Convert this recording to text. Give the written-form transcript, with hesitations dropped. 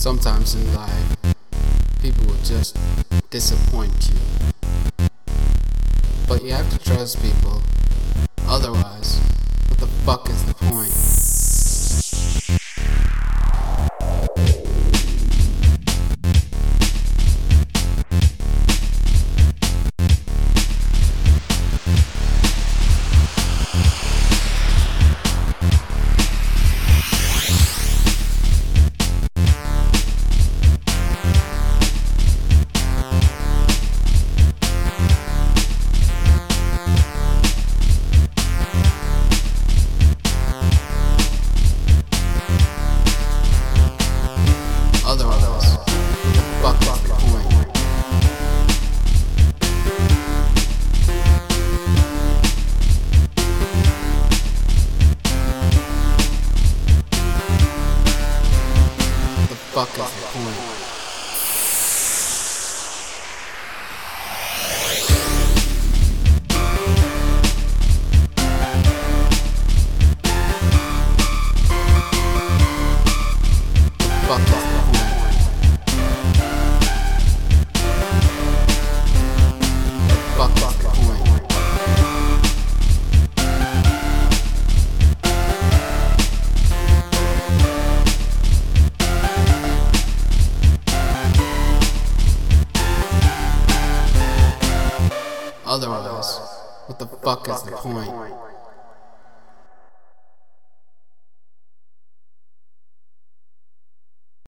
Sometimes in life, people will just disappoint you. But you have to trust people. Otherwise, what the fuck is the point? Otherwise, what the fuck is the point? The fuck is the point? Fuck is the point? Fuck is the point? Otherwise, what the fuck is the point?